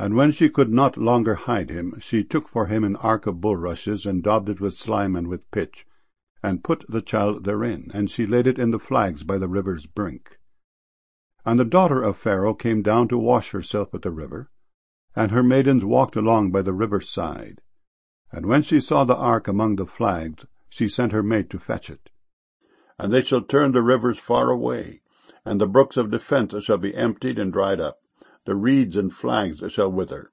And when she could not longer hide him, she took for him an ark of bulrushes, and daubed it with slime and with pitch, and put the child therein, and she laid it in the flags by the river's brink. And the daughter of Pharaoh came down to wash herself at the river, and her maidens walked along by the river's side. And when she saw the ark among the flags, she sent her maid to fetch it. And they shall turn the rivers far away, and the brooks of defence shall be emptied and dried up. The reeds and flags shall wither,